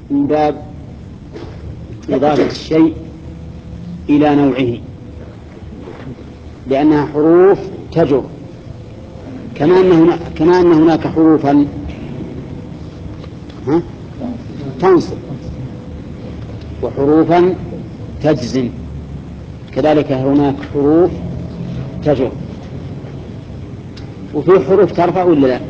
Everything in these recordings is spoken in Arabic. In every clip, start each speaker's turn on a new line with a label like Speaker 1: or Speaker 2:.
Speaker 1: من باب إضافة الشيء إلى نوعه، لأنها حروف تجر، كما أن هناك حروفا تنصب وحروفا تجزم، كذلك هناك حروف تجر. وفي حروف ترفع ولا لا؟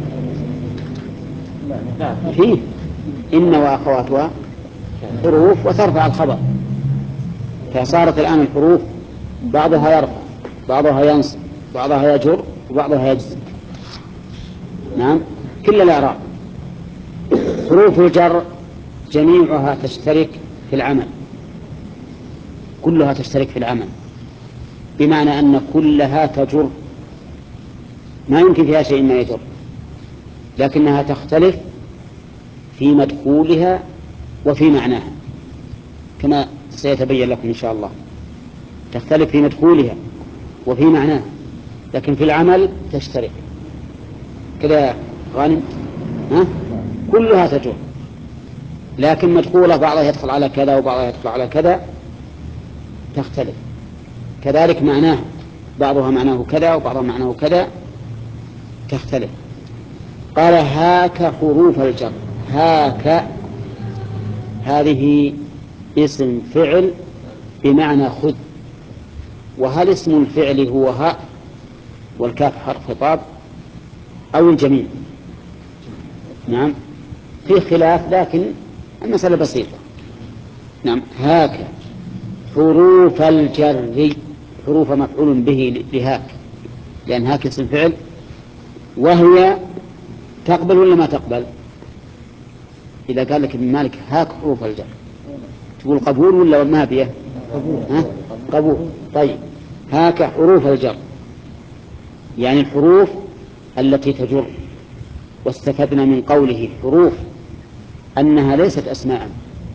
Speaker 1: فيه إن وأخواتها حروف وترفع الخبر، فصارت الآن الحروف بعضها يرفع، بعضها ينصب، بعضها يجر، وبعضها يجزم. نعم، كل الأعراب. حروف الجر جميعها تشترك في العمل، كلها تشترك في العمل، بمعنى أن كلها تجر، ما يمكن فيها شيء ما يجر، لكنها تختلف في مدخولها وفي معناها، كما سيتبين لكم إن شاء الله. تختلف في مدخولها وفي معناها، لكن في العمل تشترك. كذا غانم، كلها تجر، لكن مدخولها بعضها يدخل على كذا وبعضها يدخل على كذا، تختلف. كذلك معناها، بعضها معناه كذا وبعضها معناه كذا، تختلف. قال هاك حروف الجر. هاك هذه اسم فعل بمعنى خذ. وهل اسم الفعل هو هاء والكاف حرف خطاب أو الجميع؟ نعم، في خلاف، لكن المسألة بسيطة. نعم، هاك حروف الجر، حروف مفعول به لهاك، لأن هاك اسم فعل، وهي تقبل ولا ما تقبل؟ إذا قال لك ابن مالك هاك حروف الجر، تقول قبول ولا ما بيه؟ قبول. طيب، هاك حروف الجر يعني الحروف التي تجر. واستفدنا من قوله حروف أنها ليست أسماء،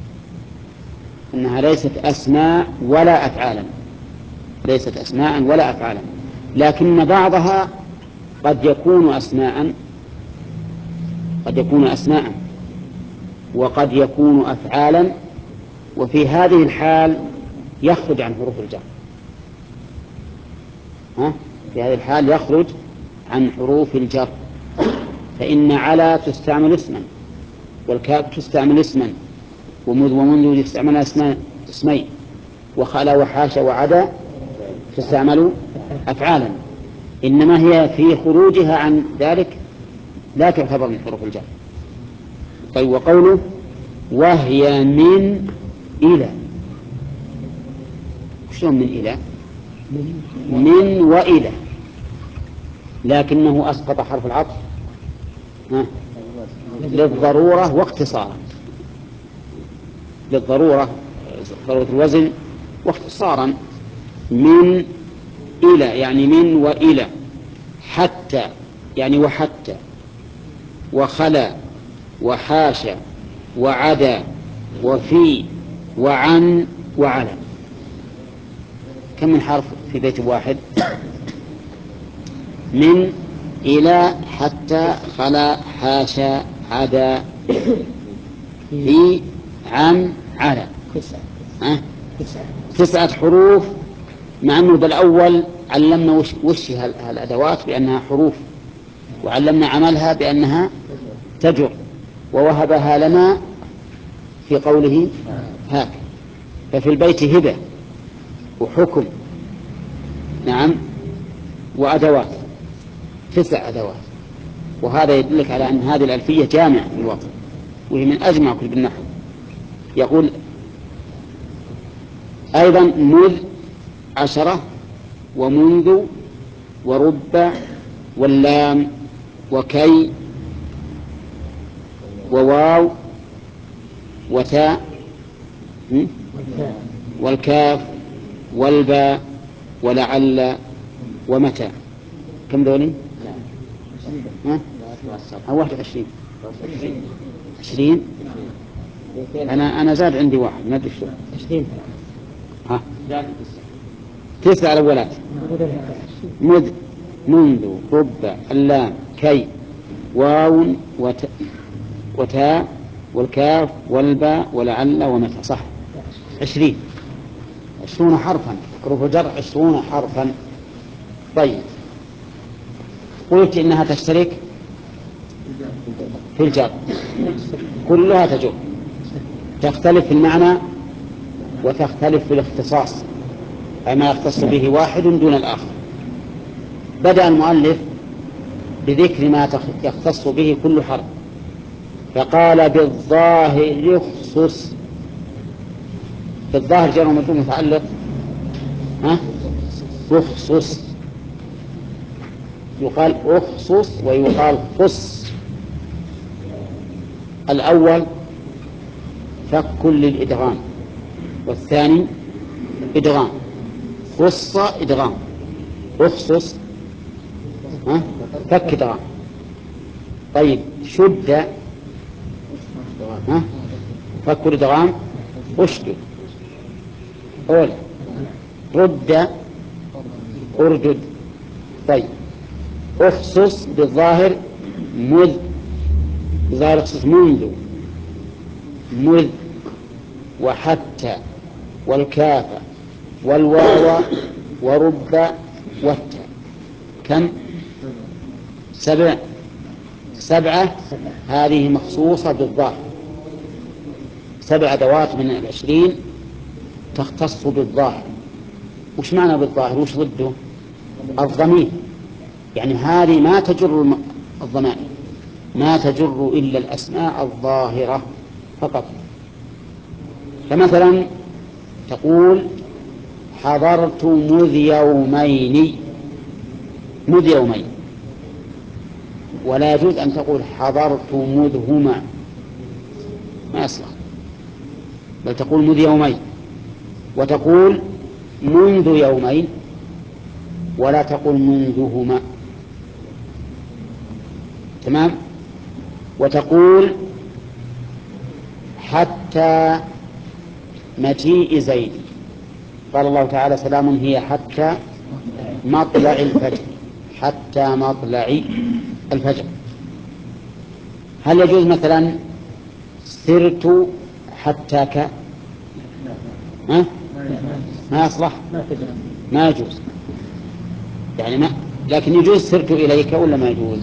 Speaker 1: أنها ليست أسماء ولا أفعالا، ليست أسماء ولا أفعالا، لكن بعضها قد يكون أسماء، قد يكون أسماء وقد يكون أفعالا، وفي هذه الحال يخرج عن حروف الجر. في هذه الحال يخرج عن حروف الجر، فإن على تستعمل اسما، والكاف تستعمل اسما، ومذ ومنذ تستعمل اسمين، وخلا وحاشا وعدا تستعمل أفعالا، إنما هي في خروجها عن ذلك لا تعتبر من حروف الجر. طيب، وقوله وهي من إلى، شلون من إلى؟ من وإلى، لكنه أسقط حرف العطف للضرورة واختصارا، للضرورة، ضرورة الوزن، واختصارا. من إلى يعني من وإلى، حتى يعني وحتى، وخلا وحاشا وعدا وفي وعن وعلى. كم من حرف في بيت واحد؟ من إلى حتى خلا حاشا عدا في عن على، 9 حروف، مع أنه بالأول علمنا وش هالأدوات بأنها حروف، وعلمنا عملها بأنها تجر، ووهبها لنا في قوله هاك. ففي البيت هبة وحكم، نعم، وأدوات، 9 أدوات. وهذا يدلك على أن هذه الألفية جامعة في الوقت، وهي من أجمع كتب النحو. يقول أيضا مذ 10، ومنذ، ورب، واللام، وكي، وواو، وتاء، والكاف، والباء، ولعل، ومتى. كم ذولي؟ 21. 20. أنا زاد عندي واحد، ما أدري شو. 20. 9 الأولات: مذ، منذ، رب، اللام، كي، واو، وتاء، والكاف والباء ولعل ومتى. صح، 20 حرفا، حروف الجر 20 حرفا. طيب، قلت إنها تشترك في الجر، كلها تجر، تختلف في المعنى وتختلف في الاختصاص، أي ما يختص به واحد دون الآخر. بدأ المؤلف بذكر ما يختص به كل حرف، فقال بالظاهر يخصص. بالظاهر جر ومجرور متعلق يخصص، يقال اخصص ويقال خص. الأول فك للإدغام، والثاني إدغام. خص إدغام، اخصص فك إدغام. طيب، شد فك الإدغام اشدد. قول رد اردد. طيب، اخصص بالظاهر بالظاهر اخصص مذ وحتى والكاف والواو ورب والتاء. كم؟ 7. هذه مخصوصة بالظاهر، 7 أدوات من 20 تختص بالظاهر. وش معنى بالظاهر؟ وش ضده؟ الضمير، يعني هذه ما تجر الضمائر، ما تجر إلا الأسماء الظاهرة فقط. فمثلا تقول حضرت مذ يومين، ولا يجوز أن تقول حضرت مذهما، ما يصلح، بل تقول مذ يومين. وتقول منذ يومين، ولا تقول منذهما. تمام. وتقول حتى مجيء زيد، قال الله تعالى سلام هي حتى مطلع الفجر، حتى مطلع الفجر. هل يجوز مثلا سرت حتى ما يصلح، ما يجوز يعني ما. لكن يجوز سرت إليك ولا ما يجوز؟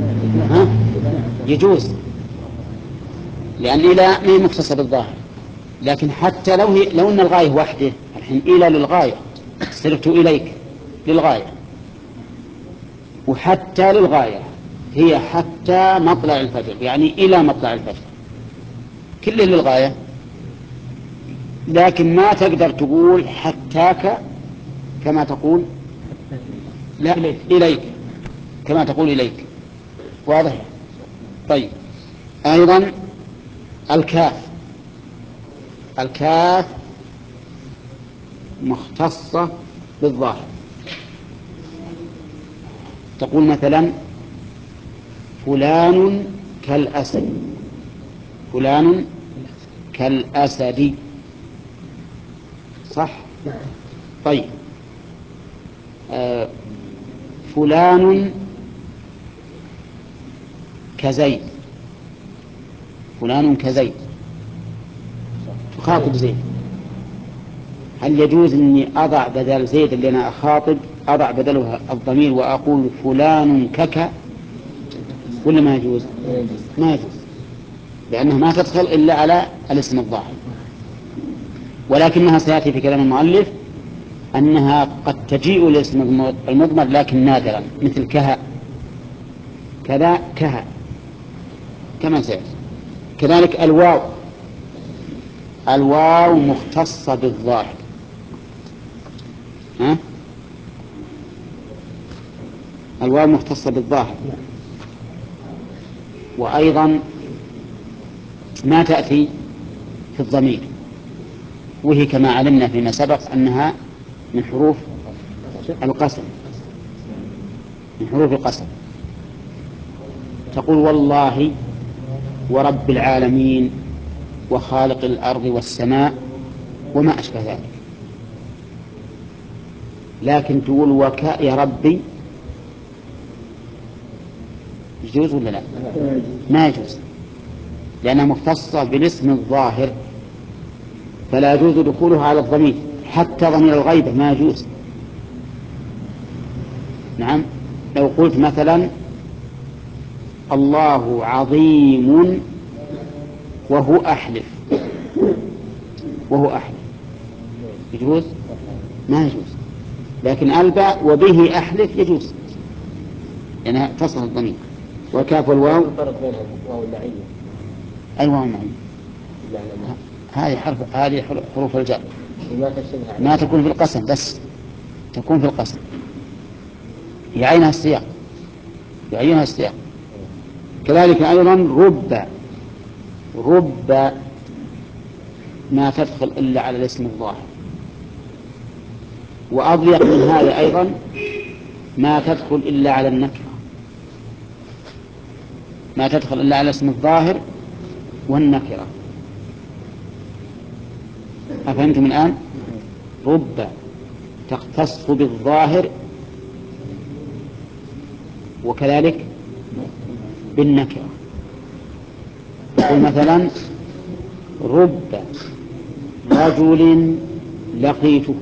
Speaker 1: يجوز، لأن إلى ما هي مختصة بالظاهر. لكن حتى لو أن الغاية وحده، الحين إلى للغاية، سرت إليك للغاية، وحتى للغاية، هي حتى مطلع الفجر، يعني إلى مطلع الفجر، كله للغاية. لكن ما تقدر تقول حتاك كما تقول لا إليك، كما تقول إليك. واضح؟ طيب، أيضا الكاف مختصة بالظاهر. تقول مثلا فلان كالأسد، فلان كالأسد، صح؟ طيب، فلان كزيد، فلان كزيد، تخاطب زيد. هل يجوز أني أضع بدل زيد اللي أنا أخاطب أضع بدله الضمير وأقول فلان كك، ولا ما يجوز؟ ما يجوز، لأنه ما تدخل إلا على الاسم الظاهر. ولكنها سيأتي في كلام المؤلف أنها قد تجيء الاسم المضمر لكن نادرا، مثل كها، كذا كها، كما سيأتي. كذلك الواو مختصة بالظاهر. الواو مختصة بالظاهر، وأيضا ما تأتي في الضمير، وهي كما علمنا فيما سبق أنها من حروف القسم، من حروف القسم. تقول والله ورب العالمين وخالق الأرض والسماء وما أشبه ذلك. لكن تقول وكاء يا ربي، يجوز ولا لا؟ ما يجوز، لأنها مختصة بالاسم الظاهر، فلا يجوز دخولها على الضمير، حتى ضمير الغيبة ما يجوز. نعم، لو قلت مثلا الله عظيم وهو أحلف، يجوز؟ ما يجوز. لكن الباء وبه أحلف يجوز، لأنها تصل الضمير. وكاف والواو
Speaker 2: الفرق بين الواو المعية.
Speaker 1: أي واو معية؟ هذه حروف الجر ما تكون في القسم، بس تكون في القسم يعينها السياق. كذلك أيضا رب ما تدخل إلا على الاسم الظاهر. وأضيق من هذا أيضا ما تدخل إلا على النكرة، ما تدخل إلا على الاسم الظاهر والنكرة. أفهمتم الآن؟ رب تختص بالظاهر وكذلك بالنكرة. مثلا رب رجل لقيته،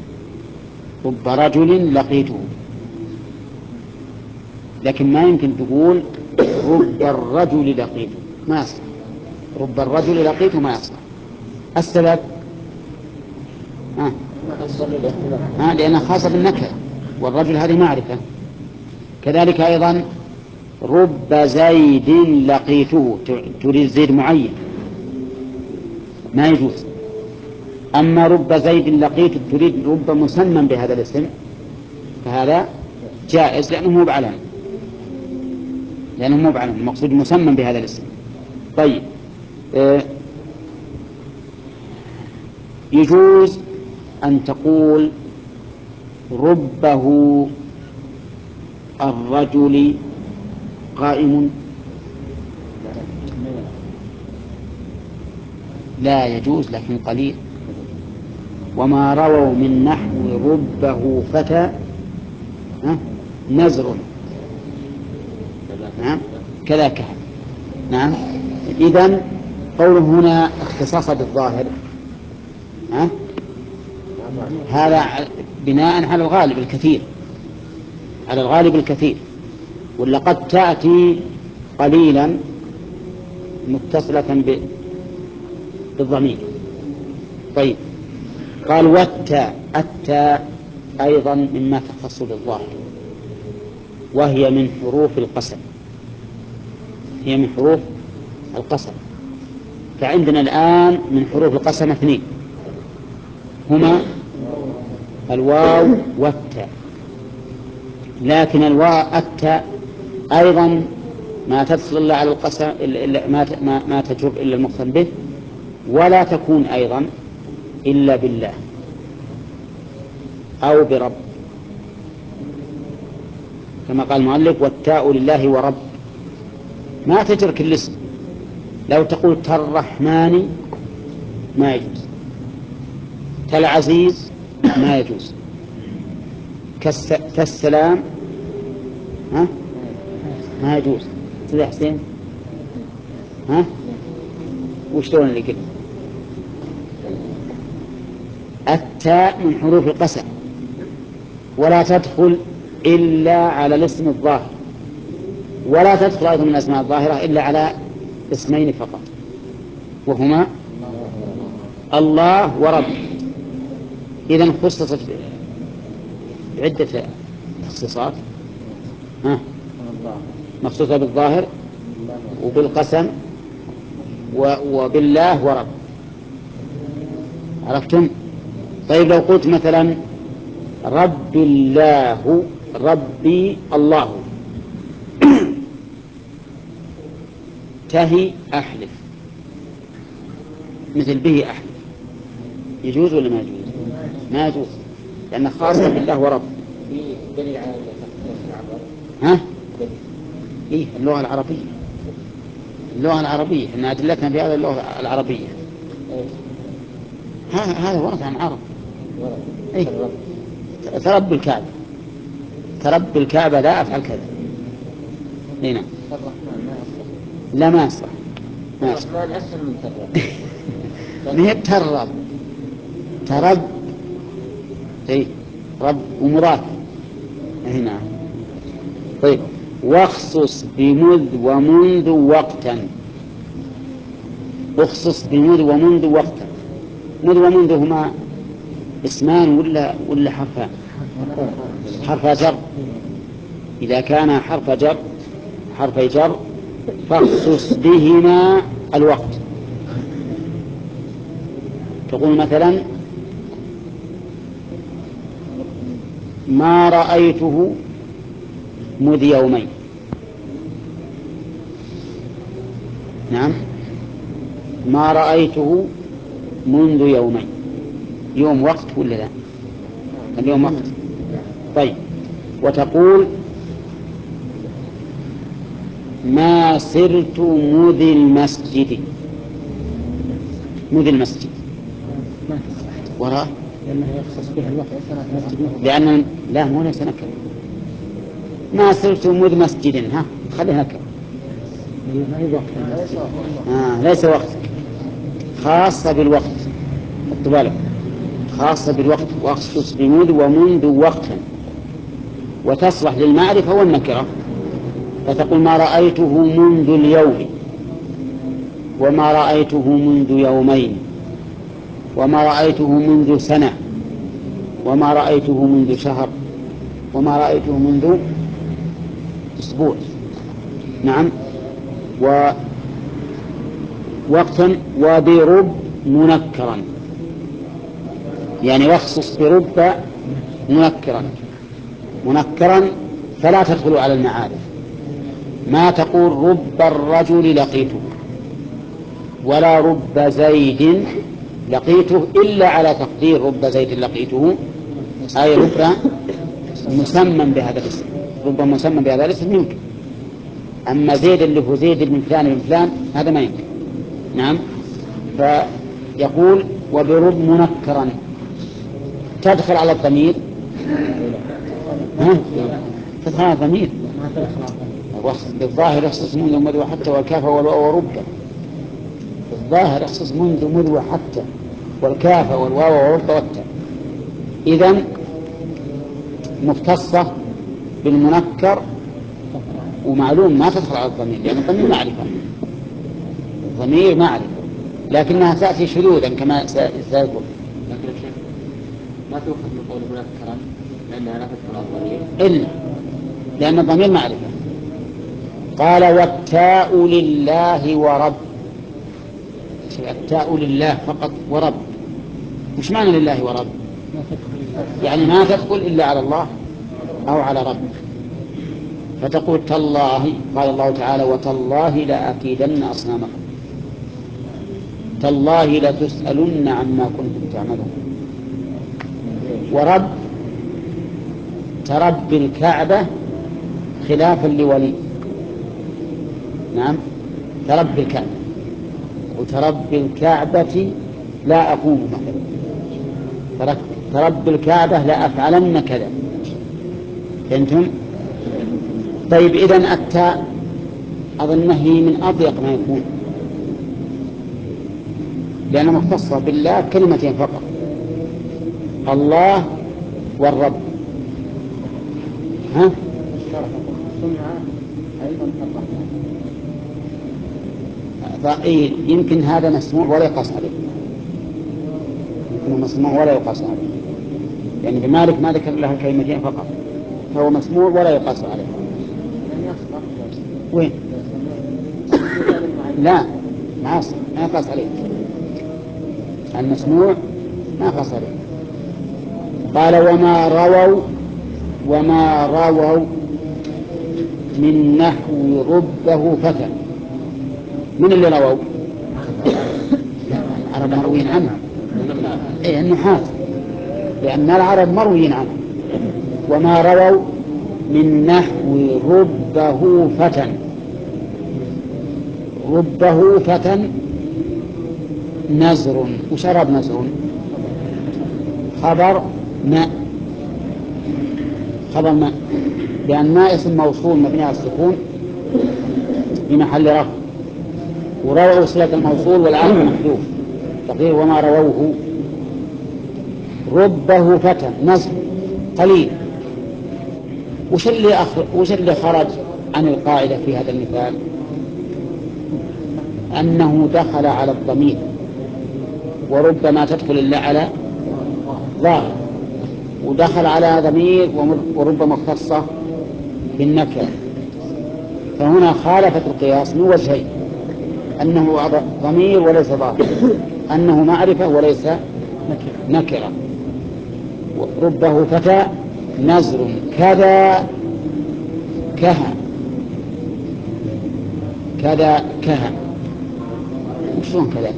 Speaker 1: لكن ما يمكن تقول رب الرجل لقيته، ما يصلح. رب الرجل لقيته ما يصلح. السبب لأنها خاصة بالنكرة، والرجل هذه معرفة. كذلك أيضا رب زيد لقيته، تريد زيد معين، ما يجوز. أما رب زيد لقيته تريد رب مسمى بهذا الاسم، فهذا جائز، لأنه مو بعلم، المقصود مسمى بهذا الاسم. طيب، يجوز أن تقول ربه الرجل قائم، لا يجوز، لكن قليل. وما رووا من نحو ربه فتى نزر، نعم كذا كهف. نعم، إذن قوله هنا اختصاص بالظاهر هذا بناء على الغالب الكثير، ولا قد تأتي قليلا متصلة بالضمير. طيب، قال التاء أيضا مما تختص بالظاهر، وهي من حروف القسم. فعندنا الآن من حروف القسم 2 هما الواو والتاء. لكن التاء أيضا ما تدخل إلا على القسم، ما تجر إلا المقسم به، ولا تكون أيضا إلا بالله أو برب، كما قال المؤلف والتاء لله ورب. ما تجر كل اسم. لو تقول كالرحمن ما يجوز، كالعزيز ما يجوز، كالسلام ما يجوز. سيدي حسين وشلون اللي قلت؟ التاء من حروف القسم، ولا تدخل إلا على الاسم الظاهر، ولا تدخل أيضا من الأسماء الظاهرة إلا على اسمين فقط، وهما الله ورب. إذن خصصت بعدة تخصيصات، مخصوصة بالظاهر وبالقسم وبالله ورب. عرفتم؟ طيب، لو قلت مثلا ربي الله تهي أحلف، مثل به أحلف، يجوز ولا ما يجوز؟ ما يجوز، لأنه خاصة بالله ورب.
Speaker 2: دليل على
Speaker 1: إيه؟ اللغة العربية إحنا أدلتنا في هذا اللغة العربية. هذا ورد عن عرب. إيه؟ ترب الكعبة لا أفعل كذا. هنا لا، ما يصح. ماشي.
Speaker 2: الرحمن أسهل من ترب.
Speaker 1: ما هي ترب، ترب اي رب ومضاف هنا. طيب واخصص بمذ ومنذ وقتا، اخصص بمذ ومنذ وقتا. مذ ومنذ هما اسمان ولا حرفان؟ حرف جر. إذا كان حرف جر فاخصص بهما الوقت. تقول مثلا ما رأيته مذ يومين. نعم، ما رأيته منذ يومين. يوم وقت ولا لا؟ اليوم وقت. طيب وتقول ما سرت مذ المسجد. مذ المسجد وراء
Speaker 2: لأنه يخصص بها الوقت.
Speaker 1: لأن لا مو ليس نكرة. ما سرت مذ مسجد، ها خليها نكرة.
Speaker 2: ما هي وقت.
Speaker 1: ليس وقت، خاصة بالوقت. خذ بالك، خاصة بالوقت. واخصص بمذ ومنذ وقتا، وتصلح للمعرفة والنكرة. فتقول ما رأيته منذ اليوم، وما رأيته منذ يومين، وما رأيته منذ سنة، وما رأيته منذ شهر، وما رأيته منذ أسبوع. نعم. ووقتا وبرب منكرا، يعني واخصص برب منكرا فلا تدخل على المعارف. ما تقول رب الرجل لقيته، ولا رب زيد لقيته، إلا على تقدير رب زيد لقيته، أي رب مسمى بهذا الاسم. رب مسمى بهذا الاسم يمكن، أما زيد اللي هو زيد بن فلان بن فلان هذا ما يمكن. نعم. فيقول وبرب منكرا تدخل على الضمير. تدخل على الضمير بالظاهر يخصص منذ مذ وحتى والكاف والواو ورب. الظاهر يخصص منذ مذ وحتى والكاف والواو ورب والتاء. إذن مختصة بالمنكر، ومعلوم ما تدخل على الضمير لأن الضمير معرفة. الضمير معرفة لكنها تأتي شذوذا كما سيقول.
Speaker 2: لكن الشيخ ما تؤخذ من قول منكرا لأنها لا تدخل على الضمير
Speaker 1: إلا لأن الضمير معرفة. قال والتاء لله ورب. التاء لله فقط ورب. مش معنى لله ورب؟ يعني ما تدخل إلا على الله أو على رب. فتقول تالله، قال الله تعالى وتالله لأكيدن أصنامكم، تالله لتسألن عما كنتم تعملون. ورب ترب الكعبة خلافا لولي. نعم، ترب الكعبة. وترب الكعبة لا أقوم مثلا، ترب الكعبة لا أفعلن كذا. فهمتم؟ طيب إذن التاء أظنه من أضيق ما يكون، لأنها مختصة بالله كلمتين فقط، الله والرب. ها؟ يمكن هذا مسموع ولا يقاس عليه. يمكن مسموع ولا يقاس عليه، يعني بمالك ما ذكر له كلمتين فقط، فهو مسموع ولا يقاس عليه. وين؟ لا ما يقاس عليه. المسموع ما يقاس عليه. قال وما رووا من نحو ربه فتى. من اللي رووا؟ العرب مرويين عنه. النحاة، لأن العرب مرويين عنه. وما رووا من نحو ربه فتى. ربه فتى نزر. وشرب نزر خبر ماء، خبر ماء، لأن ماء اسم موصول مبني على السكون في محل رفع. ورووا صلة الموصول والعامل محذوف تقدير وما رووه. ربه فتى نصب قليل. وش اللي خرج عن القاعدة في هذا المثال؟ أنه دخل على الضمير، وربما تدخل إلا على ظاهر، ودخل على ضمير وربما مختصة بالنكرة. فهنا خالفت القياس من وجهين: أنه ضمير وليس ظاهر، أنه معرفة وليس نكرة. ربه فتى نزر كذا كها. كذا كها وشلون كذا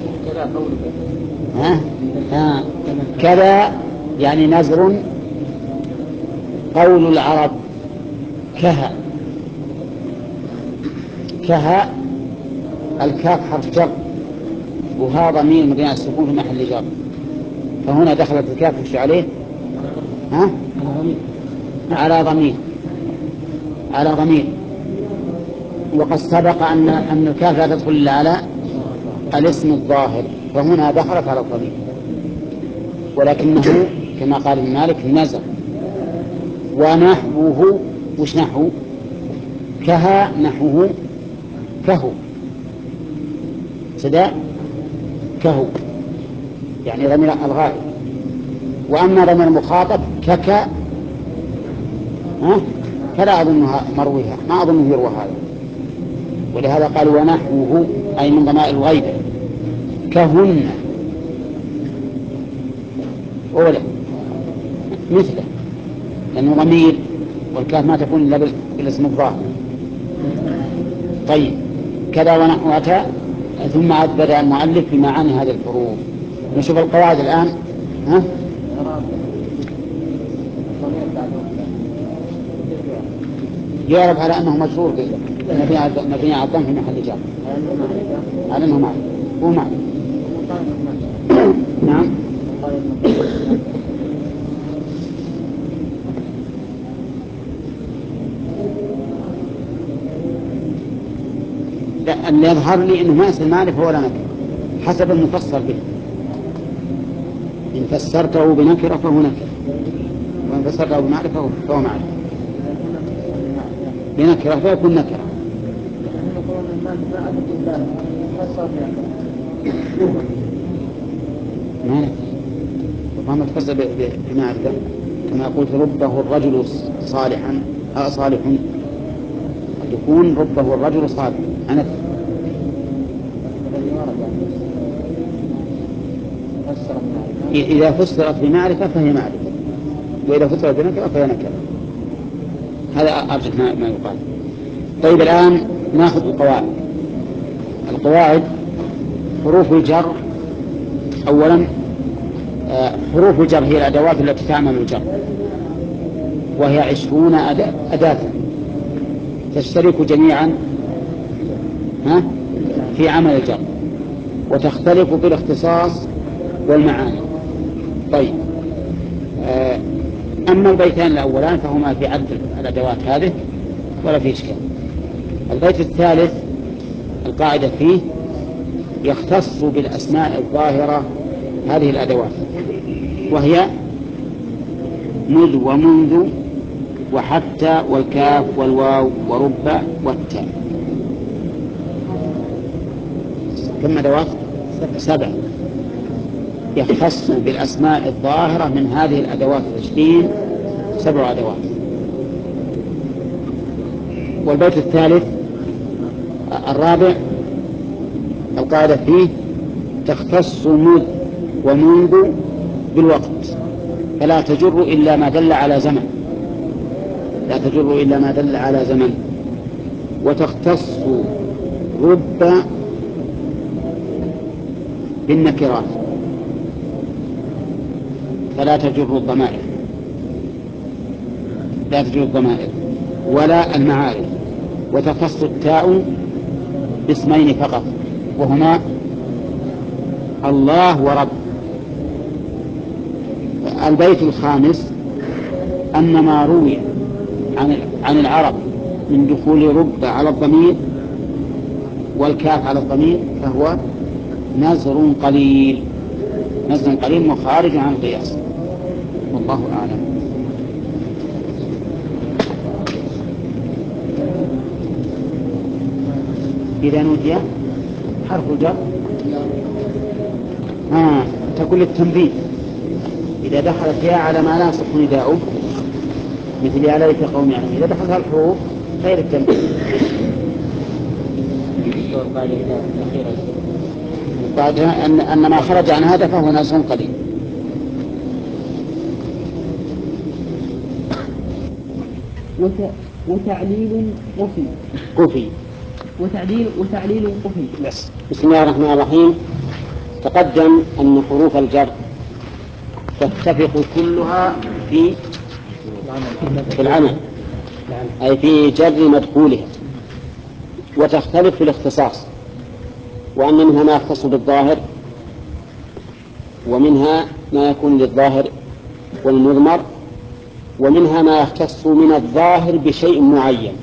Speaker 1: كها؟ كذا يعني نزر قول العرب كها. كها الكاف حرف جر، وها ضمير مبني على السكون في محل جر، فهنا دخلت الكاف وش عليه؟ على ضمير. وقد سبق أن الكاف لا تدخل إلا على الاسم الظاهر، فهنا دخلت على الضمير، ولكنه كما قال ابن مالك نزل. ونحوه وش نحو؟ كها نحوه كهو سداء كهو يعني ضمير الغائب. وأما ضمير المخاطب كك فلا أظنها مرويها، ما أظنه يروى هذا، ولهذا قال ونحوه أي من ضمائر الغيب كهن أولى مثله، لأنه ضمير والكاف ما تكون إلا بالاسم الظاهر. طيب كذا ونحو أتى، ثم عاد بدأ المؤلف بمعاني هذه الحروف. نشوف القواعد الآن. يعرف على أنه مجرور مبني على الضم في محل جر، على أنه معرفة. هو معرفة. نعم. لا، اللي يظهر لي أنه ما يصير معرفة ولا نكرة حسب المفسر به. إن فسرته بنكرة فهو نكرة، وإن فسرته بمعرفة فهو معرفة. بنكرة فيكون نكرة. ما نكرة ربما تفسر بمعرفة، كما قلت ربه الرجل صالحا صالح، قد يكون ربه الرجل صالح أنا. إذا فسرت بمعرفة فهي معرفة، وإذا فسرت بنكرة فهي نكرة. هذا أرجح ما يقال. طيب الآن نأخذ القواعد. حروف الجر أولا. حروف الجر هي الأدوات التي تعمل الجر، وهي 20 أداة تشترك جميعا في عمل الجر، وتختلف بالاختصاص والمعاني. طيب أما البيتان الأولان فهما في عد الأدوات هذه ولا في إشكال. البيت الثالث القاعدة فيه يختص بالأسماء الظاهرة هذه الأدوات، وهي مذ ومنذ وحتى والكاف والواو ورب والتاء. كم أدوات؟ 7. يختص بالأسماء الظاهرة من هذه الأدوات 7 أدوات. والبيت الثالث الرابع القاعدة فيه تختص مذ ومنذ بالوقت، فلا تجر إلا ما دل على زمن، لا تجر إلا ما دل على زمن. وتختص رب بالنكرات، فلا تجر الضمائر، لا تجر الضمائر ولا المعارف. وتختص التاء باسمين فقط، وهما الله ورب. البيت الخامس أن ما روي عن العرب من دخول رب على الضمير والكاف على الضمير فهو نزر قليل، نزر قليل مخارج عن القياس، والله أعلم. إذا نودي حرف الجر تقول التنبيه إذا دخلت يا على ما لا يصح نداؤه، مثل يا ليت قوم يعلمون، إذا دخلت الحروف غير التنبيه. بعدها أن ما خرج عن هذا فهو نزر قليل.
Speaker 3: وتعليل
Speaker 1: قفي.
Speaker 3: وتعليل قفي.
Speaker 1: بسم الله الرحمن الرحيم. تقدم أن حروف الجر تتفق كلها في العمل، أي في جر مدخولها، وتختلف في الاختصاص، وأن منها ما يختص بالظاهر، ومنها ما يكون للظاهر والمضمر، ومنها ما يختص من الظاهر بشيء معين.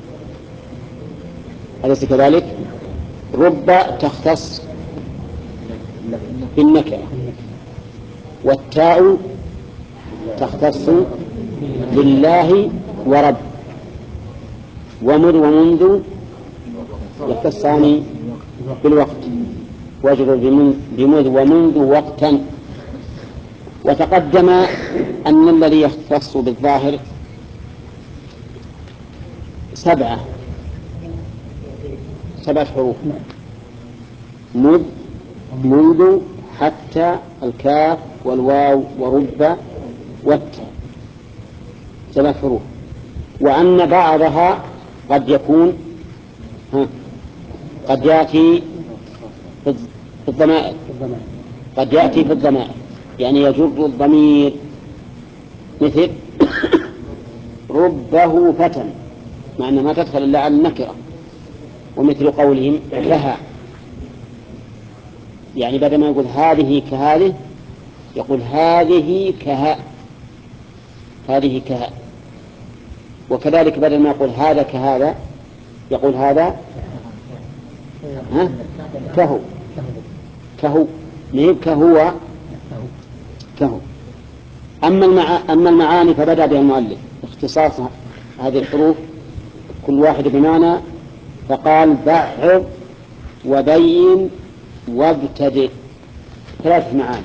Speaker 1: أليس كذلك؟ رب تختص بالنكرة، والتاء تختص بالله ورب، ومذ ومنذ يختصان بالوقت، واجر بمذ ومنذ وقتا. وتقدم أن الذي يختص بالظاهر 7 حروف: مذ، منذ، حتى، الكاف والواو ورب والتاء، 7 حروف. وأن بعضها قد يكون قد يأتي في الضمائر، قد يأتي في الضمائر، يعني يجر الضمير، مثل ربه فتى، مع أنه ما تدخل إلا على النكرة. ومثل قولهم كها، يعني بدل ما يقول هذه كهذه يقول هذه كها، هذه كها. وكذلك بدل ما يقول هذا كهذا يقول هذا كهو، كهو، ليه كهو كهو. أما المعاني فبدأ بها المؤلف اختصاص هذه الحروف كل واحد بمعنى، فقال بعض وبين وابتدئ، 3 معاني: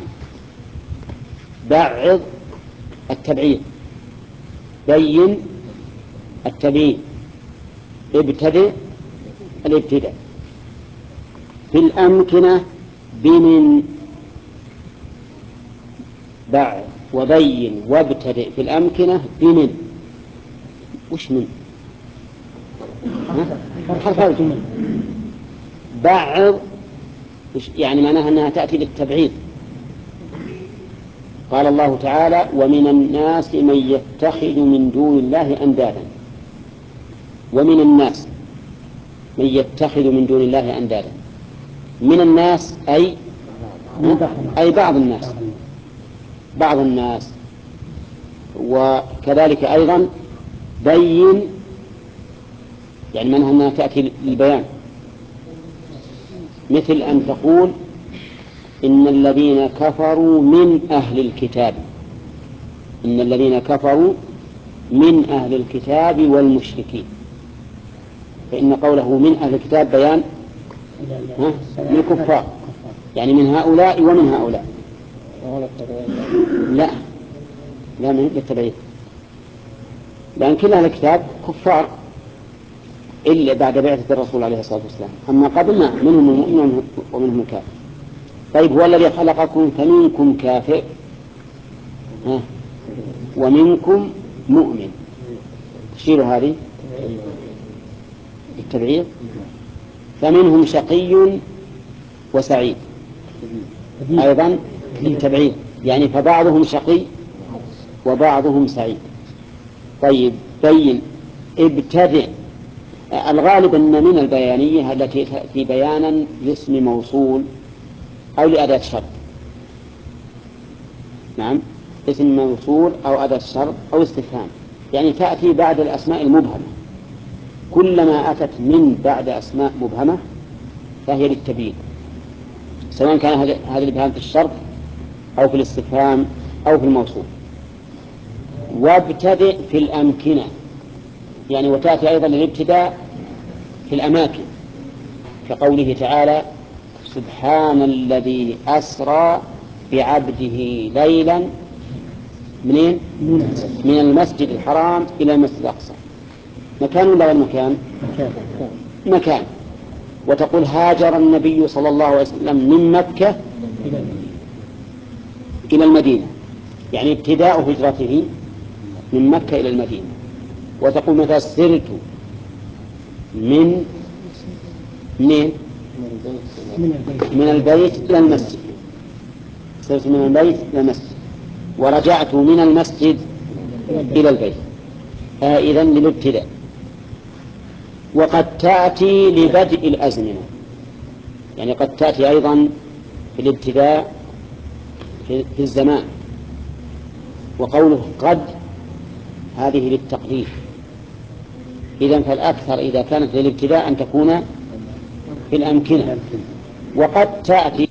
Speaker 1: بعض التبعيض، بين التبيين، ابتدئ الابتداء. في الأمكنة بمن، بعض وبين وابتدئ في الأمكنة بمن. وش من؟ بعض يعني معناها أنها تأتي للتبعيض. قال الله تعالى: ومن الناس من يتخذ من دون الله أندادا. ومن الناس من يتخذ من دون الله أندادا. من الناس أي بعض الناس، بعض الناس. وكذلك أيضا بين، يعني منها أنها تأتي للبيان، مثل أن تقول إن الذين كفروا من أهل الكتاب، إن الذين كفروا من أهل الكتاب والمشركين، فإن قوله من أهل الكتاب بيان من الكفار، يعني من هؤلاء ومن هؤلاء. لا من للتبعيد، لأن كل أهل الكتاب كفار إلا بعد بعثة الرسول عليه الصلاة والسلام، أما قبل منهم المؤمن ومنهم الكافر. طيب هو الذي خلقكم فمنكم كافر ومنكم مؤمن، تشير هذه بالتبعيض. فمنهم شقي وسعيد أيضا بالتبعيض، يعني فبعضهم شقي وبعضهم سعيد. طيب بين ابتدئ، الغالب أن من البيانية التي تأتي بيانا لاسم موصول أو لأداة شرط. نعم، اسم موصول أو أداة شرط أو استفهام، يعني تأتي بعد الأسماء المبهمة. كلما أتت من بعد أسماء مبهمة فهي للتبيين، سواء كان هذا الإبهام في الشرط أو في الاستفهام أو في الموصوف. وابتدئ في الأمكنة، يعني وتأتي أيضا للابتداء في الأماكن، كقوله تعالى سبحان الذي أسرى بعبده ليلا منين؟ من المسجد الحرام إلى المسجد الأقصى. مكان ولا غير مكان؟ مكان. وتقول هاجر النبي صلى الله عليه وسلم من مكة إلى المدينة، يعني ابتداء هجرته من مكة إلى المدينة. وتقول مثلا سرت من البيت إلى المسجد، سرت من البيت إلى المسجد، ورجعت من المسجد إلى البيت. إذن للابتداء. وقد تأتي لبدء الأزمنة، يعني قد تأتي أيضا في الابتداء في الزمان. وقوله قد هذه للتقدير، إذن فالأكثر إذا كانت للابتداء أن تكون في الأمكنة. وقد تأتي